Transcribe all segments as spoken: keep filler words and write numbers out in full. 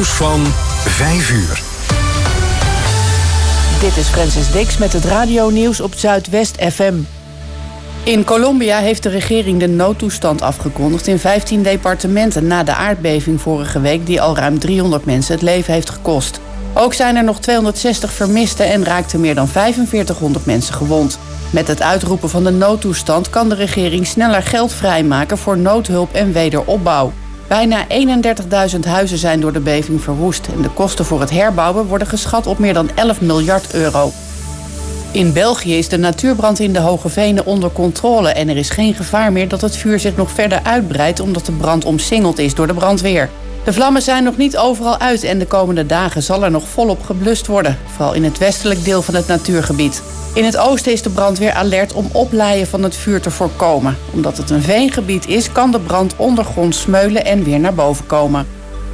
Nieuws van vijf uur. Dit is Francis Dix met het radionieuws op Zuidwest F M. In Colombia heeft de regering de noodtoestand afgekondigd in vijftien departementen na de aardbeving vorige week die al ruim driehonderd mensen het leven heeft gekost. Ook zijn er nog tweehonderdzestig vermisten en raakten meer dan vijfenveertighonderd mensen gewond. Met het uitroepen van de noodtoestand kan de regering sneller geld vrijmaken voor noodhulp en wederopbouw. Bijna eenendertigduizend huizen zijn door de beving verwoest en de kosten voor het herbouwen worden geschat op meer dan elf miljard euro. In België is de natuurbrand in de Hoge Venen onder controle en er is geen gevaar meer dat het vuur zich nog verder uitbreidt omdat de brand omsingeld is door de brandweer. De vlammen zijn nog niet overal uit en de komende dagen zal er nog volop geblust worden, vooral in het westelijk deel van het natuurgebied. In het oosten is de brandweer alert om oplaaien van het vuur te voorkomen. Omdat het een veengebied is, kan de brand ondergronds smeulen en weer naar boven komen.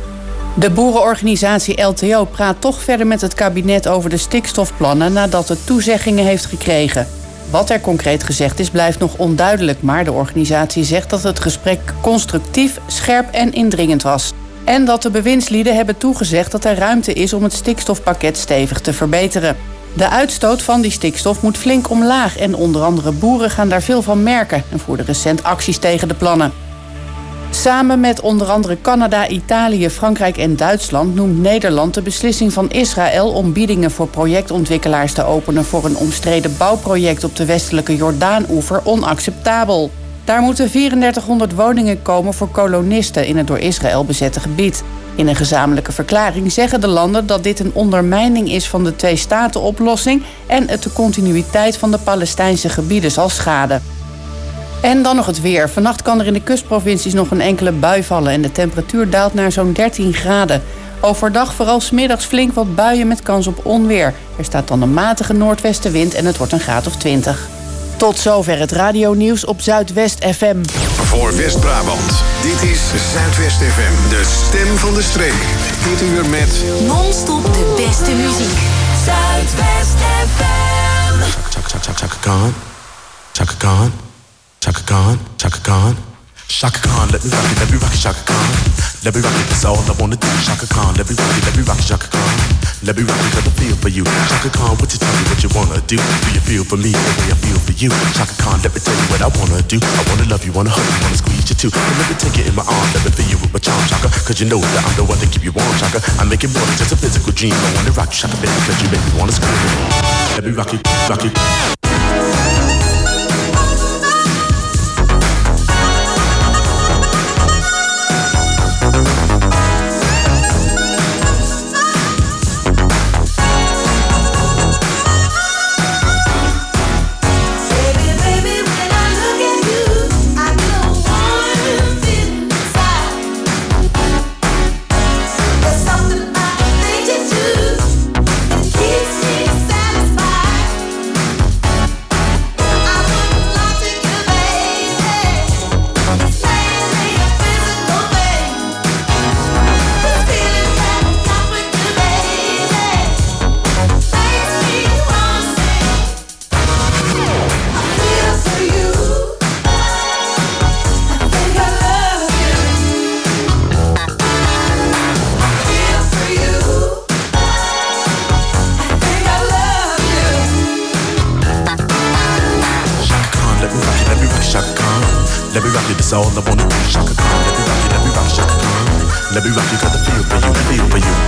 De boerenorganisatie L T O praat toch verder met het kabinet over de stikstofplannen nadat het toezeggingen heeft gekregen. Wat er concreet gezegd is, blijft nog onduidelijk, maar de organisatie zegt dat het gesprek constructief, scherp en indringend was. En dat de bewindslieden hebben toegezegd dat er ruimte is om het stikstofpakket stevig te verbeteren. De uitstoot van die stikstof moet flink omlaag en onder andere boeren gaan daar veel van merken en voerden recent acties tegen de plannen. Samen met onder andere Canada, Italië, Frankrijk en Duitsland noemt Nederland de beslissing van Israël om biedingen voor projectontwikkelaars te openen voor een omstreden bouwproject op de westelijke Jordaan-oever onacceptabel. Daar moeten drieëndertighonderd woningen komen voor kolonisten in het door Israël bezette gebied. In een gezamenlijke verklaring zeggen de landen dat dit een ondermijning is van de twee-staten-oplossing en het de continuïteit van de Palestijnse gebieden zal schaden. En dan nog het weer. Vannacht kan er in de kustprovincies nog een enkele bui vallen en de temperatuur daalt naar zo'n dertien graden. Overdag vooral 's middags flink wat buien met kans op onweer. Er staat dan een matige noordwestenwind en het wordt een graad of twintig. Tot zover het radionieuws op Zuidwest F M. Voor West-Brabant, dit is Zuidwest F M, de stem van de streek. Dit uur met non-stop de beste muziek. Zuidwest F M. Chaka, chaka, chaka, chaka Khan. Chaka Khan. Chaka Khan. Chaka Khan. Chaka Khan, let me rock it, let me rock it, Chaka Khan. Let me rock it, that's all I wanna do. Chaka Khan, let me rock it, let me rock it, Chaka Khan. Let me rock it, got the feel for you. Chaka Khan, what you tell me what you wanna do? Do you feel for me the way I feel for you? Chaka Khan, let me tell you what I wanna do. I wanna love you, wanna hug you, wanna squeeze you too. And let me take you in my arms, let me feel you with my charm, Chaka. Cause you know that I'm the one to keep you warm, Chaka. I make it more than just a physical dream. I wanna rock you, Chaka, baby, cause you make me wanna scream. Let me rock you, rock you. That's all I wanna do, Chaka Khan. Let me rock you, let me rock you, Chaka Khan. Let me rock you, got the feel for you, feel for you.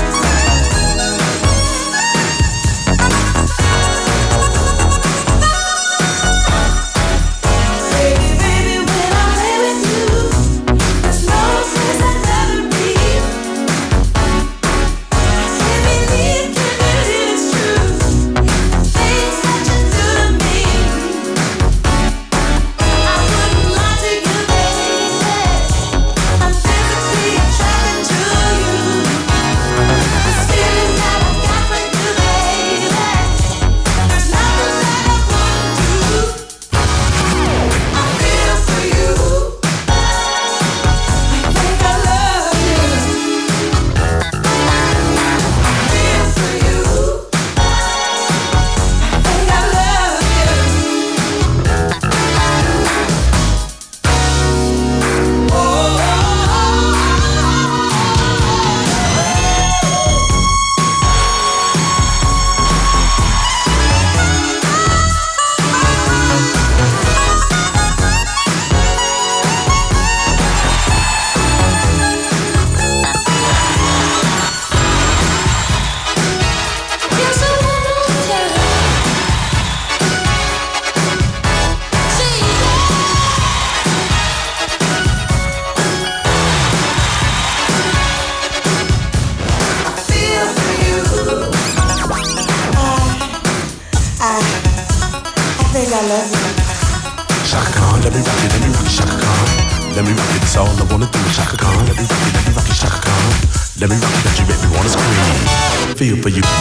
Shaka Khan, let me rock it, let me rock it, Shaka Khan. Let me rock it, that's all I wanna do. Shaka Khan, let me rock it, let me rock it, Shaka Khan. Let me rock it, that you make me wanna scream. Feel for you.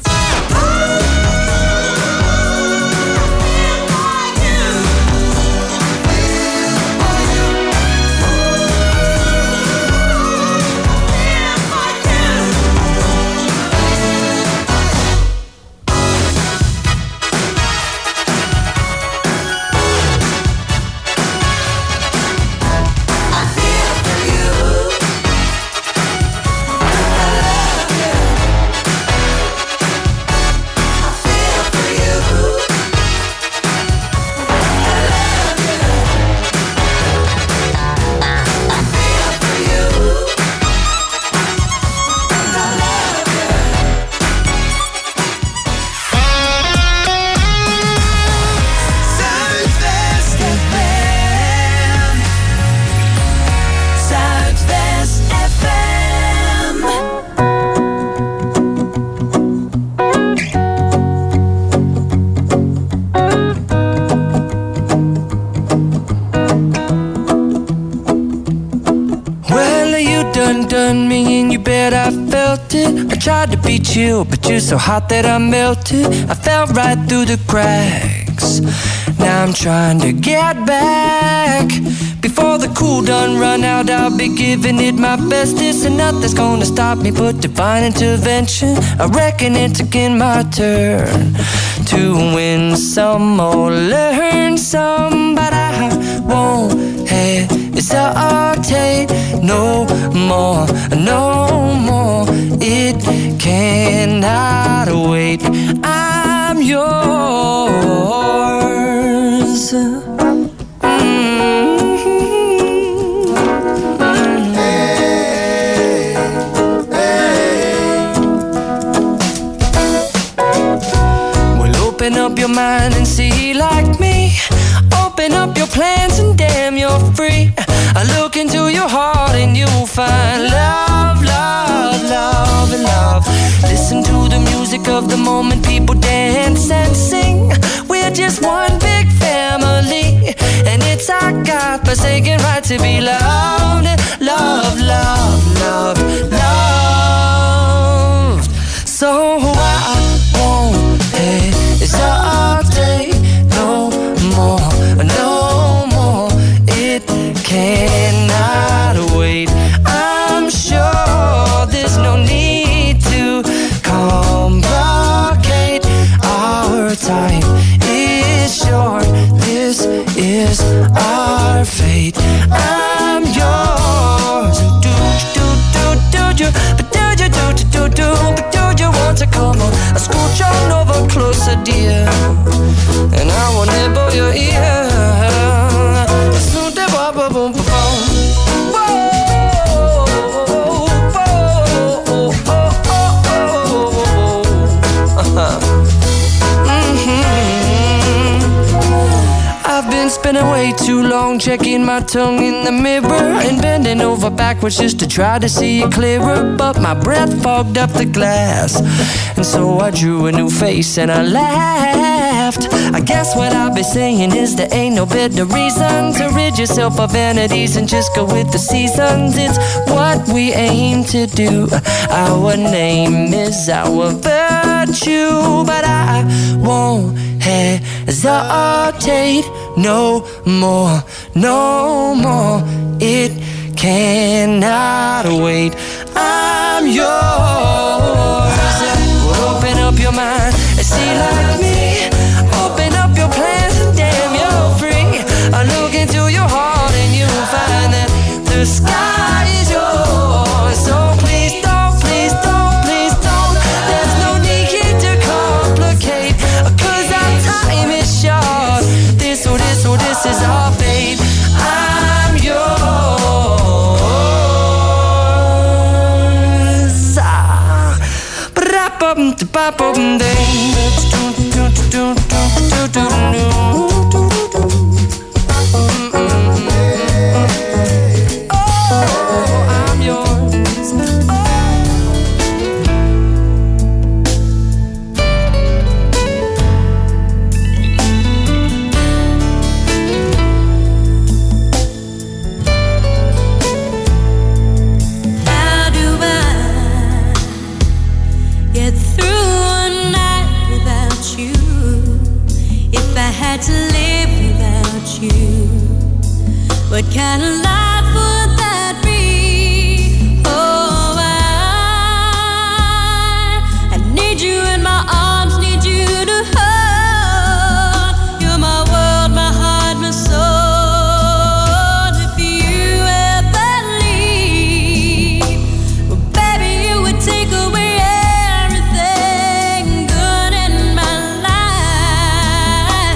Tried to beat you, but you're so hot that I melted. I fell right through the cracks. Now I'm trying to get back. Before the cool done run out, I'll be giving it my bestest, and nothing's gonna stop me but divine intervention. I reckon it's again my turn to win some or learn some, but I won't hesitate no more, no more. It cannot wait. I'm yours. Open up your mind and see like me. Open up your plans and damn, you're free. I look into your heart and you'll find love, love, love, and love. Listen to the music of the moment, people dance and sing. We're just one big family, and it's our God-forsaken right to be loved, love, love, love, loved. So I won't hesitate no more, no more. It cannot wait. I'm sure there's no need to complicate. Our time is short. This is our fate. I'm yours. Do do do do do, but do do do do do, but do you want to come on? I scooch on over closer, dear, and I will nibble your ear. Snoot the bop bop boom boom. Spending way too long checking my tongue in the mirror and bending over backwards just to try to see it clearer, but my breath fogged up the glass, and so I drew a new face and I laughed. I guess what I'll be saying is there ain't no better reason to rid yourself of vanities and just go with the seasons. It's what we aim to do. Our name is our virtue, but I won't hesitate no more, no more. It cannot wait. I'm yours. Open up your mind and see like me. Open up your plans and damn, you're free. I look into your heart and you'll find that the sky is yours. So please don't, please don't, please don't. There's no need here to complicate, 'cause our time is short. This or this or this is our fate. I'm yours. Ah. to live without you. What kind of life would that be? Oh, I, I need you in my arms, need you to hold. You're my world, my heart, my soul. If you ever leave, well, baby, you would take away everything good in my life.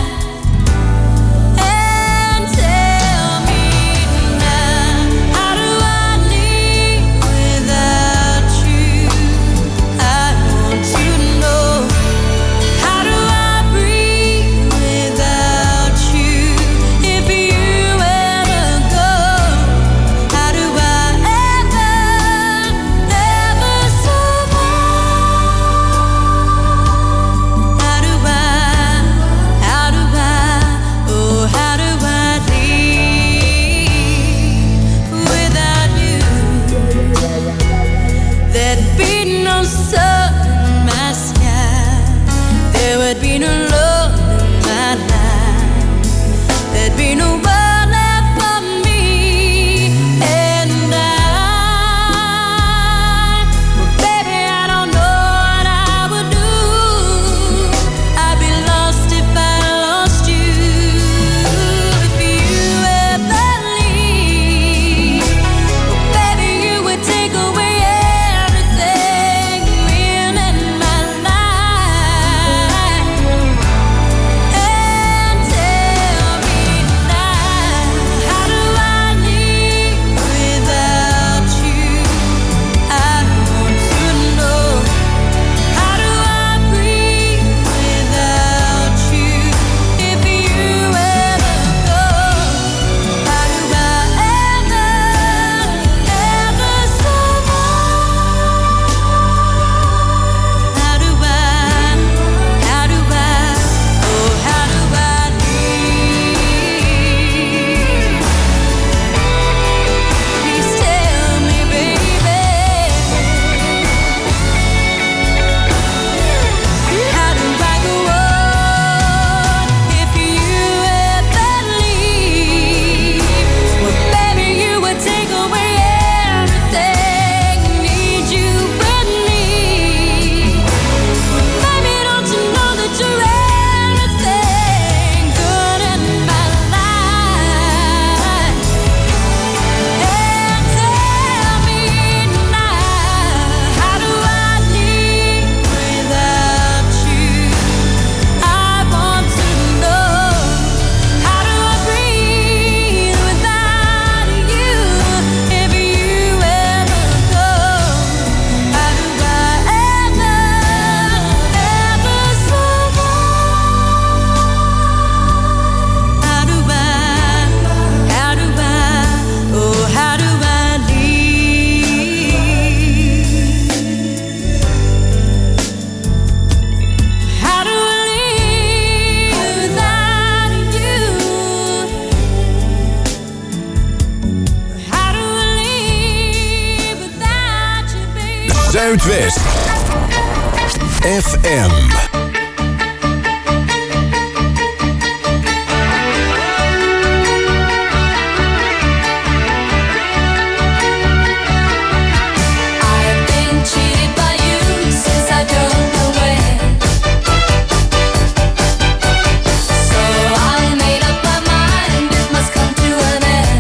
And tell me now, how do I live without you? I want to know. How do I breathe without you? If you ever go, how do I ever, ever survive? How do I, how do I, oh, how do I live without you? There'd be no sun in my sky. There would be no love in my life. There'd be no world left for me. And I, well, baby, I don't know what I would do. I'd be lost if I lost you. If you ever leave, well, baby, you would take away everything real in my life. And tell me now, how do I live without you? I want to know. How do I breathe without you? If you ever go, how do I ever, ever survive? How do I, how do I, oh, how do I live? Please tell me, baby. How do I go on if you ever leave? Well, baby, you would take away everything. Need you with me. Baby, don't you know that you're everything good in my life? And tell me now, how do I live without you? I want to know. How do I breathe without you? If you ever go, how do I ever, ever survive? How do I, how do I, oh, how do I live? How do I live without you? How do I live without you, baby? Zuidwest F M. I've been cheated by you since I don't know when. So I made up my mind it must come to an end.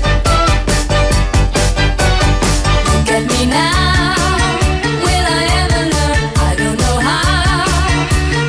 Look at me now, will I ever learn? I don't know how.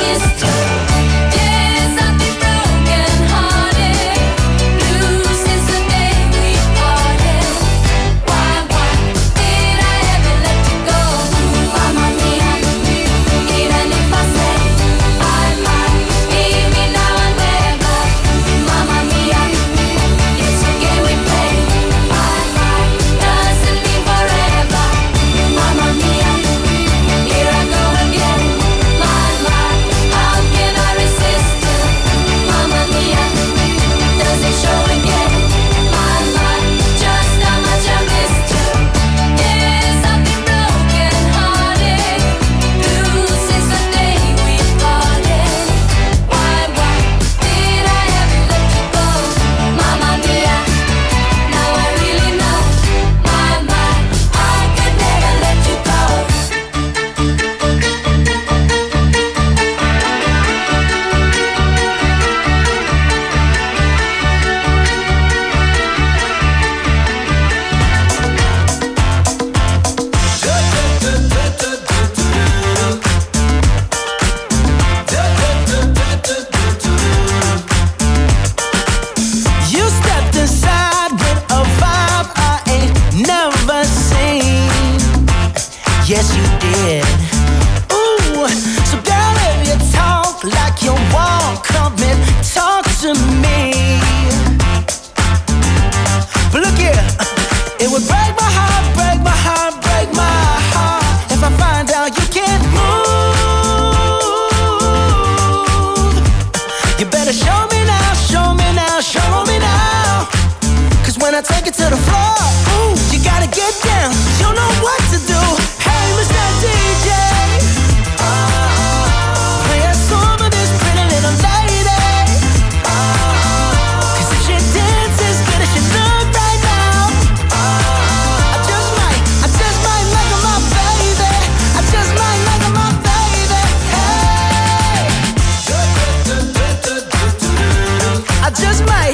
missed you. Yes, I've been broken hearted, blue since the day we parted. Why, why did I ever let you go? Mamma mia, even if I say I might, leave me now and never. Mamma mia, it's a game we play. I might, doesn't mean forever. Mamma mia, here I go again. My, my, how can I resist you? Mamma mia, does it show again? My, my, just how much I missed you. Yes, I've been broken hearted, blue since the day we parted. Why, why did I ever let you go? Mamma mia, now I really know. My, my, I could never let you go. You stepped inside with a vibe I ain't never seen. Yes, you did. Ooh, so girl, if you talk like you walk, come and talk to me. But look here, it would break my heart, break my heart, break my heart if I find out you can't move. You better show me now, show me now, show me now. Cause when I take it to the floor, ooh, you gotta get down. You know what to do. Hey, Mister D J, play a song for this pretty little lady. Cause if she dances good as she look right now, I just might, I just might make her my baby. I just might make her my baby. Hey, I just might.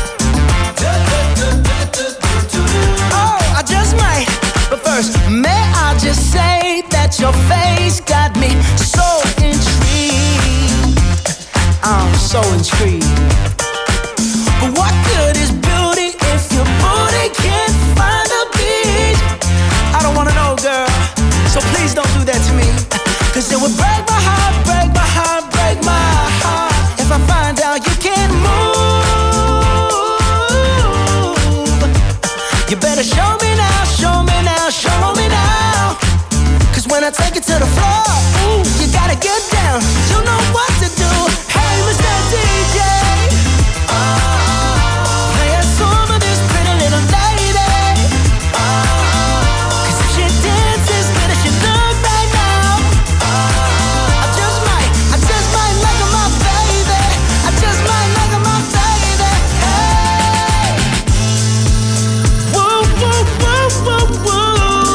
Oh, I just might. But first, may I just say that your face got me so intrigued. I'm so intrigued. But what good is beauty if your booty can't find a beat? I don't wanna know, girl, so please don't do that to me. Cause it would break my heart, break my heart, break my heart if I find out you can't move. You better show me now, show me now, show me now. Cause when I take it to the floor, ooh, you gotta get down. You know what to do. Hey, Mister D J, play a song for this pretty little lady. Cause if she dances good as she look right now, I just might, I just might make her my baby. I just might make her my baby. Hey, woo, woo, woo, woo, woo.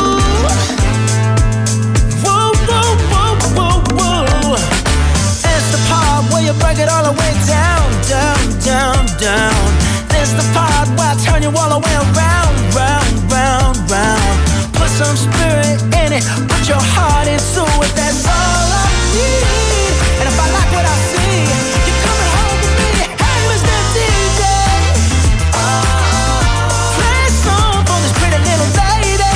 Woo, woo, woo, woo, woo. It's the part where you break it all the way down, down, down, down. It's the part where I turn you all the way around, round, round, round. Put some spirit in it, put your heart into it. That's all I need. And if I like what I see, you're coming home with me. Hey, Mister D J, play a song for this pretty little lady.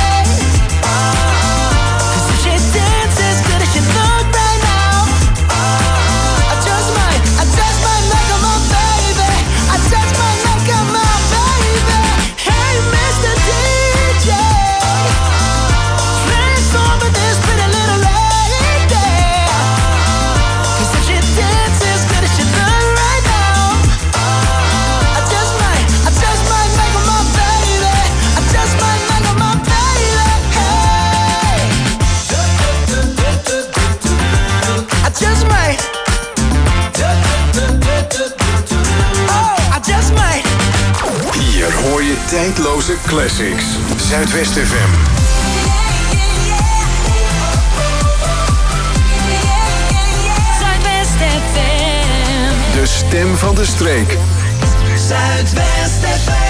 Cause if she dances good as she look right now, I just might, I just might make her my baby. I just might make her my baby. Hey, Mister D J, play a song for this pretty little lady. Cause if she dances good as she look right now, I just might, I just might make her my baby. I just might make her my baby. Hey, I just might. Oh, I just might. Hier hoor je tijdloze classics. Zuidwest F M. Zuidwest F M. De stem van de streek. Zuidwest F M.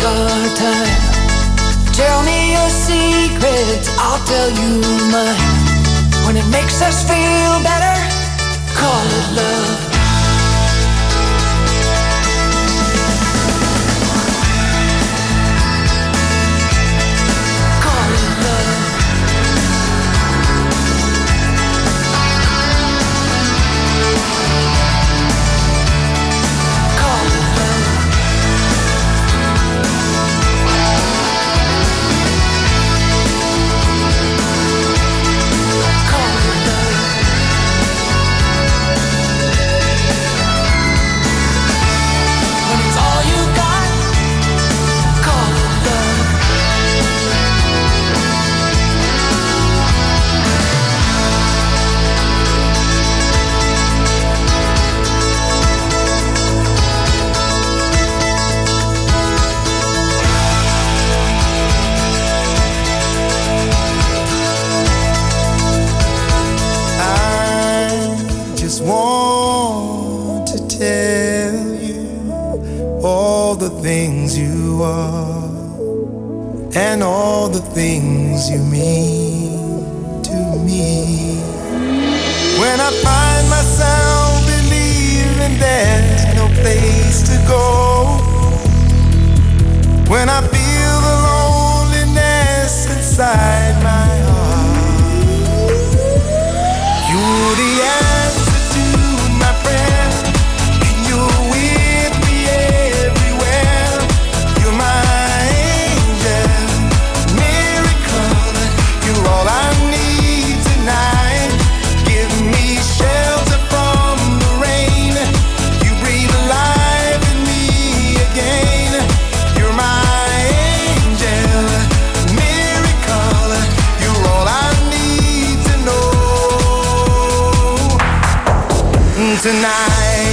hard time. Tell me your secrets, I'll tell you mine. When it makes us feel better, call it love. Call it love. Call it love. Call it love. When it's all you got, call it love. I just want to tell you all the things you are and all the things you mean to me. When I find myself believing there's no place to go, when I feel the loneliness inside my heart, you're the answer to my prayer, and you're with me everywhere. You're my angel, miracle. You're all I need tonight. Give me shelter from the rain. You breathe life in me again. You're my angel, miracle. You're all I need to know tonight.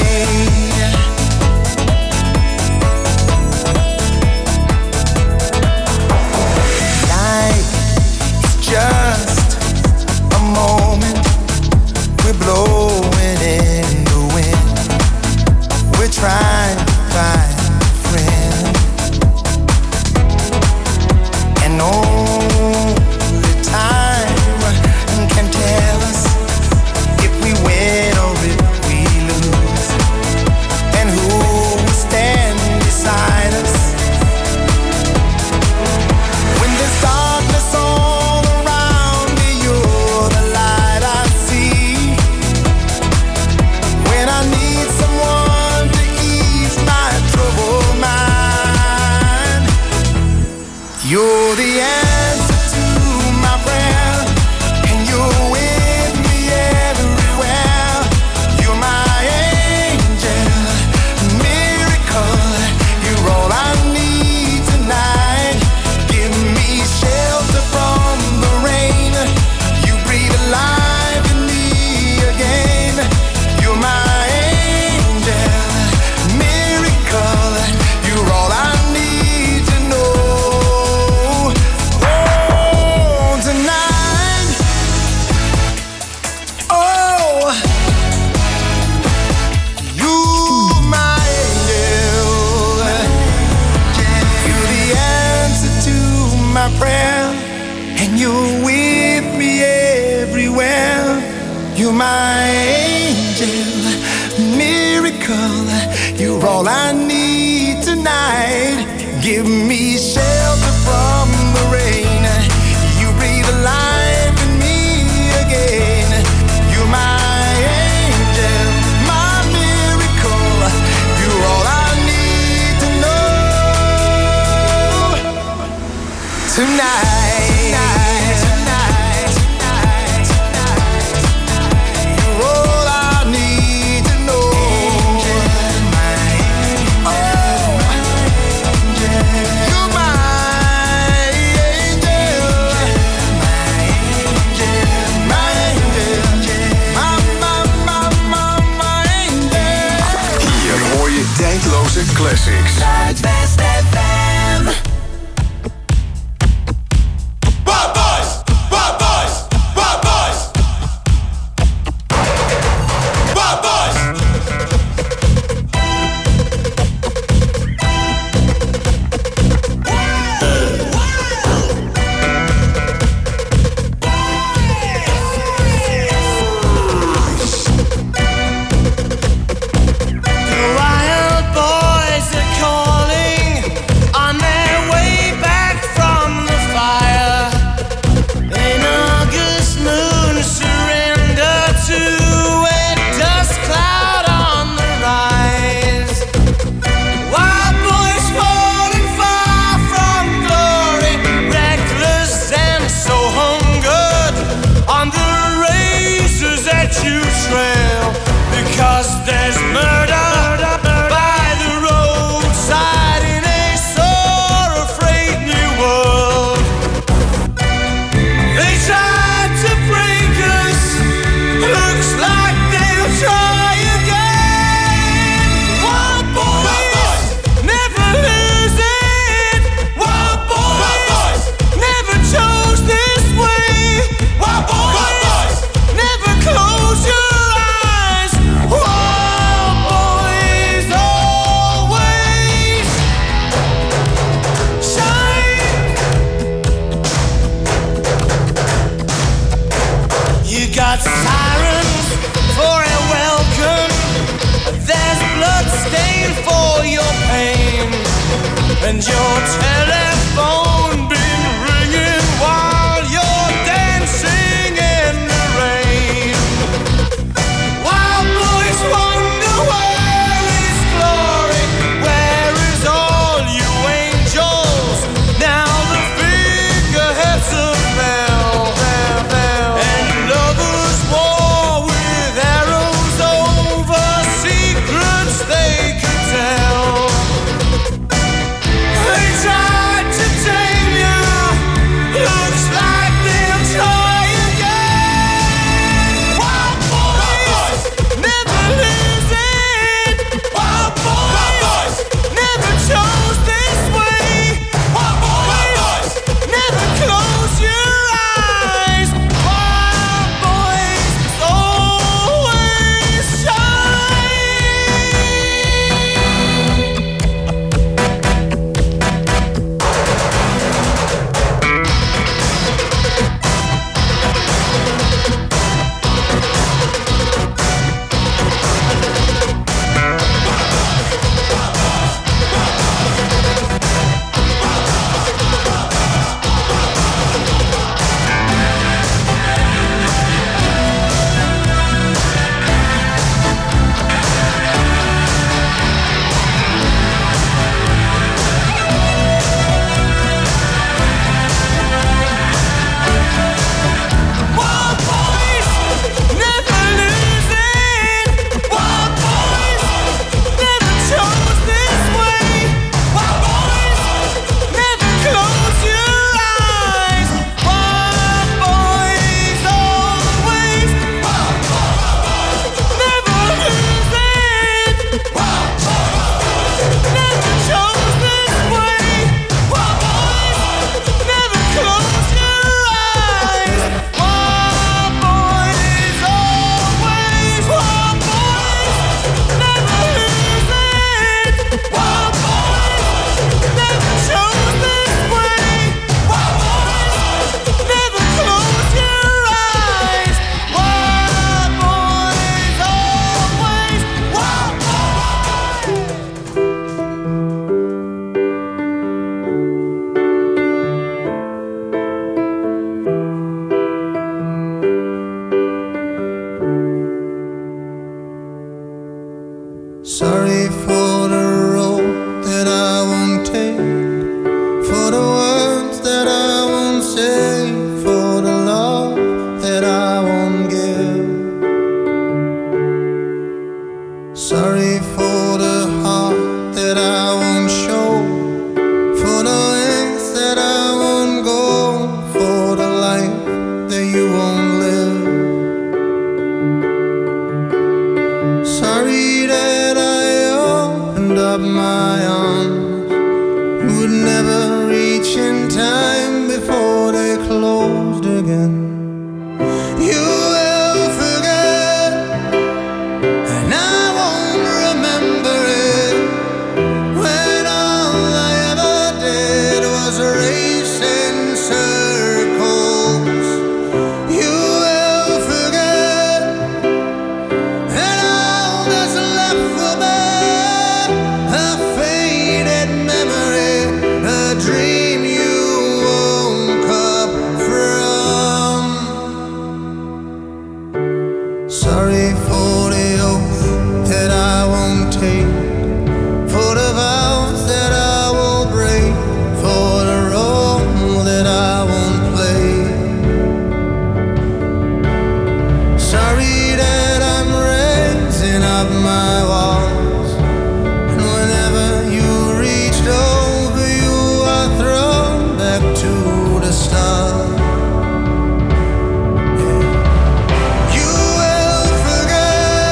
Life is just a moment. We're blowing in the wind. We're trying to find a friend, and only time can tell us if we win or if we lose, and who will stand beside us when there's darkness all around me. You're the light I see when I need someone to ease my troubled mind. You're the answer to my prayer, and you're with me everywhere. You're my angel, miracle. You're all I need tonight. Give me shelter from the rain. You breathe life in me again. You're my angel, miracle. You're all I need to know. Oh, tonight. Oh, you're my angel. You're the answer to my prayer, and you're with me everywhere. You're my angel, miracle. You're all I need tonight. Give me shelter from the rain. You breathe life in me again. You're my angel, my miracle. You're all I need to know tonight. Tonight, tonight, tonight, tonight. You're all I need to know. My angel, oh, you're my angel, my angel, my angel, my, my, my, my, my angel. Hier hoor je tijdloze classics. Zuidwest F M. Bad boys! Bad boys! Bad boys! Bad boys! Sirens for a welcome. There's blood stain for your pain, and your telephone been ringing while you're dancing in the rain. Wild boys wonder where is glory, where is all you angels? Now the figureheads of hell, and lovers war with arrows over secrets they could tell. They tried to tame you, looks like they'll try again. Wild boys never lose it. Wild boys never chose this way. Wild boys never close your eyes. Wild boys always shine. Wild boys never lose it. Wild boys never chose this way. Wild boys never close your eyes. Wild boys always. Wild boys never lose it. Wild boys never chose this way. Wild boys never close your eyes. Wild boys always. Wild boys never lose it. Wild boys never chose this way. Wild boys never close your eyes. Wild boys always. Wild Sorry for the road that I won't take, for the words that I won't say, for the love that I won't give. Sorry for the heart that I won't show, for the lengths that I won't go, for the life that you won't live. Sorry that I opened up my arms, would never reach in time before they closed again. You will forget, and I won't remember it, when all I ever did was race in circles. You will forget, and all that's left will be a faded memory, a dream you woke up from. Sorry for the oath that I won't take, for the vows that I will break, for the role that I won't play. Sorry that I'm raising up my walls, and whenever you reached over, you are thrown back to the start. You will forget,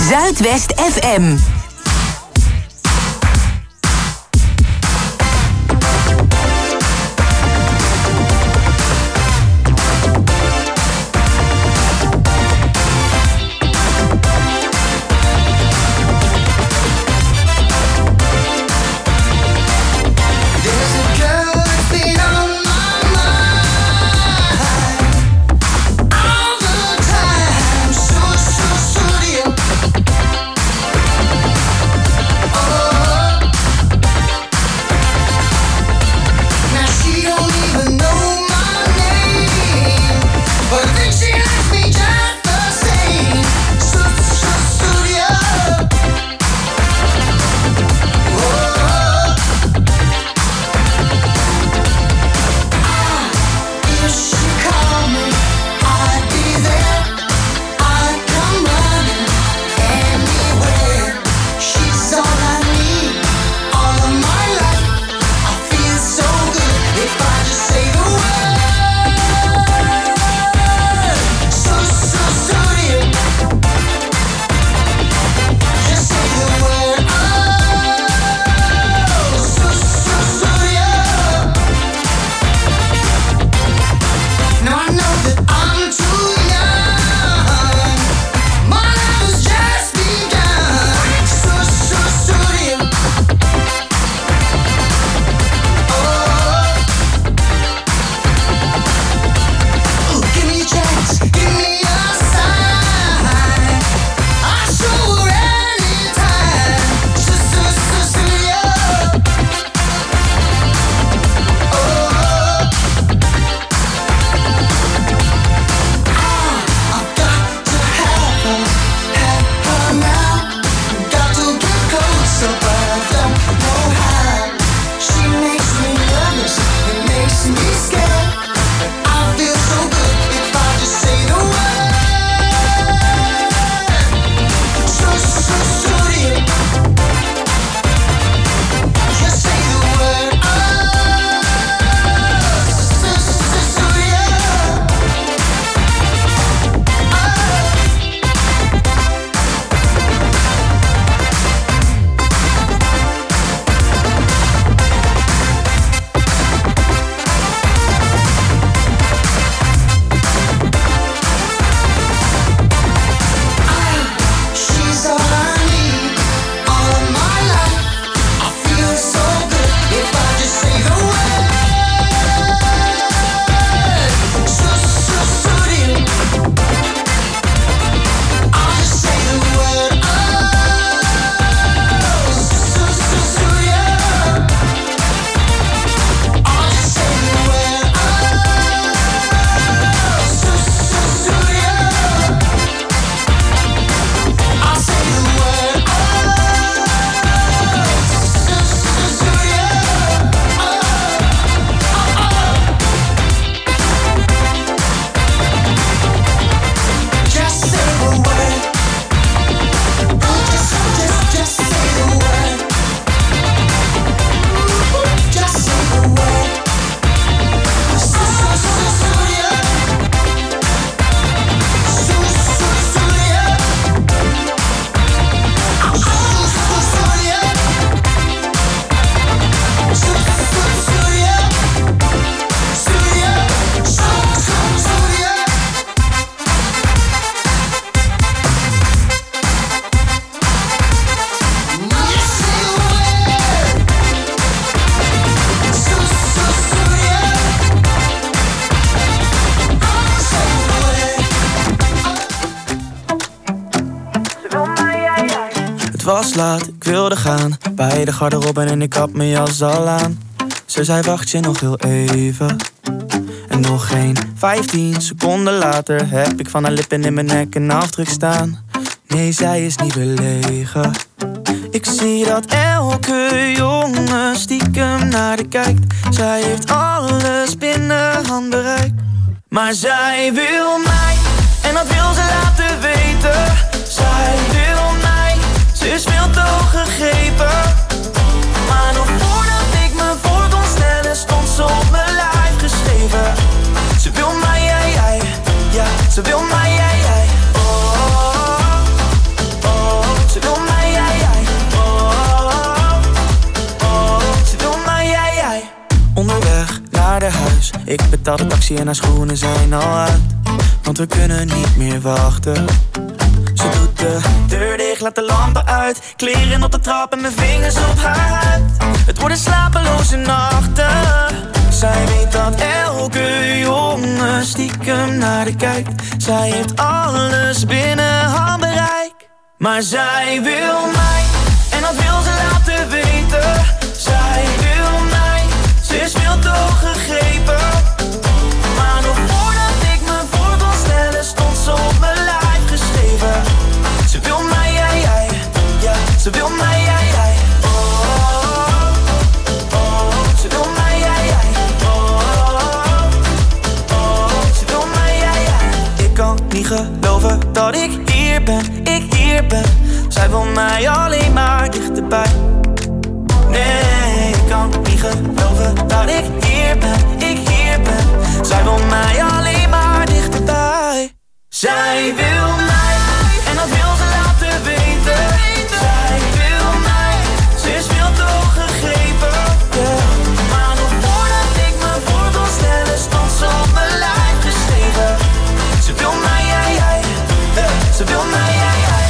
Zuidwest F M. was laat, ik wilde gaan. Bij de garderobe en ik had mijn jas al aan. Ze zei wacht je nog heel even. En nog geen vijftien seconden later heb ik van haar lippen in mijn nek een afdruk staan. Nee, zij is niet belegen. Ik zie dat elke jongen stiekem naar de kijkt. Zij heeft alles binnen handbereik. Maar zij wil mij, en dat wil ze laten weten. Zij wil mij, ze is veel te hoog gegrepen. Maar nog voordat ik me voor kon stellen, stond ze op mijn lijf geschreven. Ze wil mij, jij, jij, ja, ze wil mij, jij, jij. Oh, oh, oh. Ik betaal de taxi en haar schoenen zijn al uit, want we kunnen niet meer wachten. Ze doet de deur dicht, laat de lampen uit, kleren op de trap en mijn vingers op haar huid. Het worden slapeloze nachten. Zij weet dat elke jongen stiekem naar haar kijkt. Zij heeft alles binnen handbereik. Maar zij wil mij, en dat wil ze laten weten. Zij wil mij, ze is veel te hoog gegrepen. Maar nog voordat ik me voor kon stellen, stond ze op mijn lijf geschreven. Ze wil mij, jij, jij, ja, ze wil mij, jij, jij. Oh, oh, oh, ze wil mij, jij, jij. Oh, oh, ze wil mij, jij, jij. Ik kan niet geloven dat ik hier ben, ik hier ben. Zij wil mij alleen maar dichterbij. Nee, ik kan niet geloven dat ik hier ben, ik hier ben. Zij wil mij alleen maar dichterbij. Zij wil mij, en dat wil ze laten weten. Zij wil mij, ze is veel te hoog gegrepen. Yeah. Maar nog voordat ik me voor kon stellen, stond ze op mijn lijf geschreven. Ze wil mij, jij, jij, yeah. Ze wil mij, jij, jij.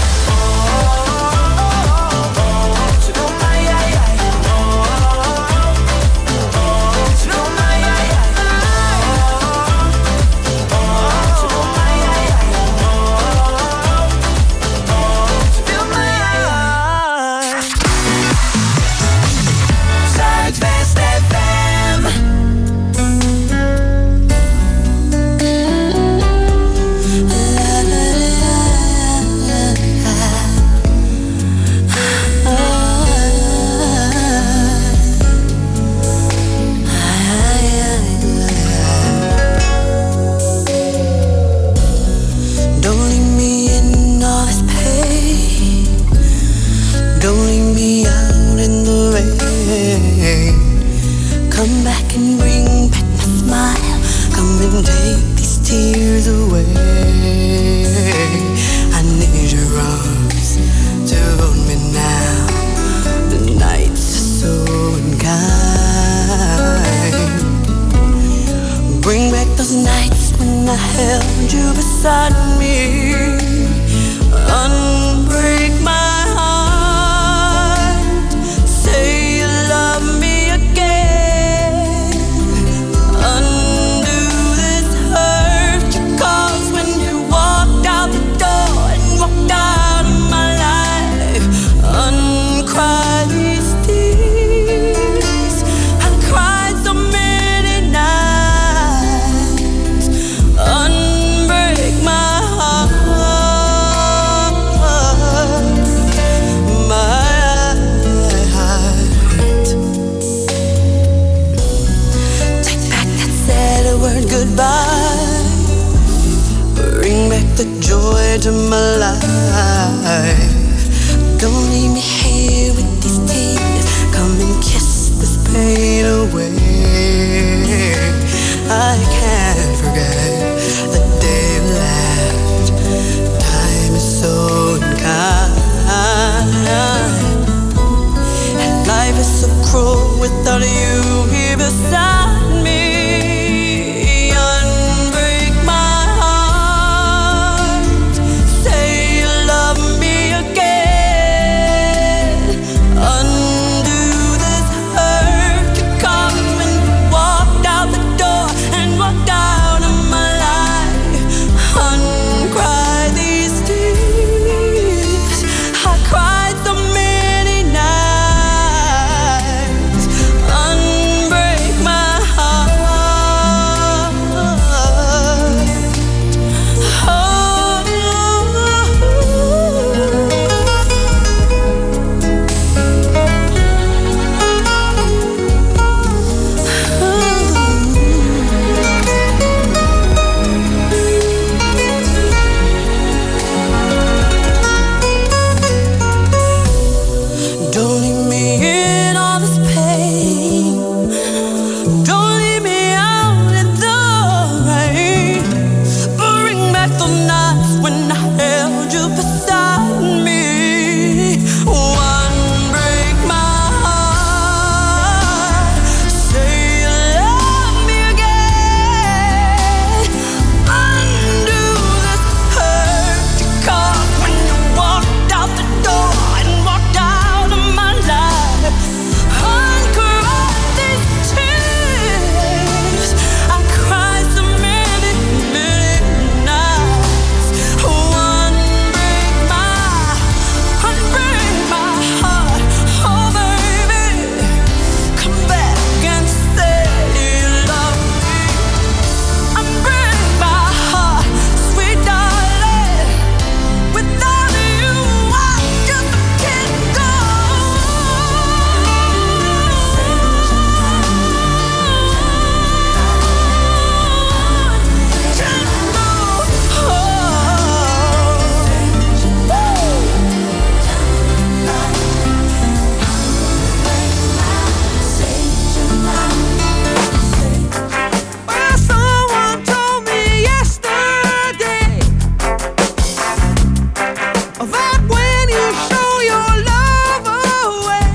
your love away.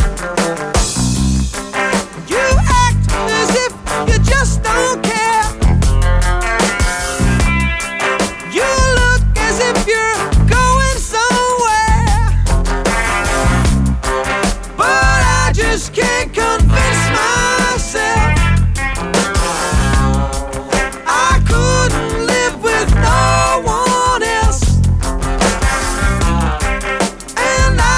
You act as if you just don't care. You look as if you're going somewhere, but I just can't convince myself I couldn't live with no one else. And I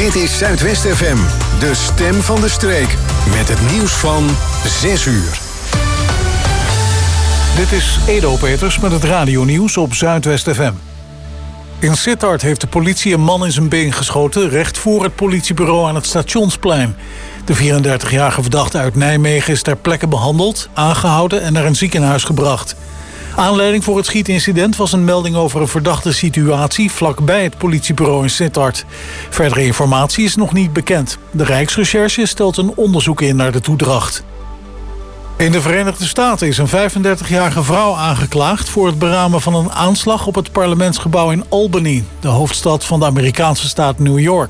Dit is Zuidwest F M, de stem van de streek. Met het nieuws van zes uur. Dit is Edo Peters met het radionieuws op Zuidwest F M. In Sittard heeft de politie een man in zijn been geschoten, recht voor het politiebureau aan het Stationsplein. De vierendertigjarige verdachte uit Nijmegen is ter plekke behandeld, aangehouden en naar een ziekenhuis gebracht. Aanleiding voor het schietincident was een melding over een verdachte situatie vlakbij het politiebureau in Sittard. Verdere informatie is nog niet bekend. De Rijksrecherche stelt een onderzoek in naar de toedracht. In de Verenigde Staten is een vijfendertigjarige vrouw aangeklaagd voor het beramen van een aanslag op het parlementsgebouw in Albany, de hoofdstad van de Amerikaanse staat New York.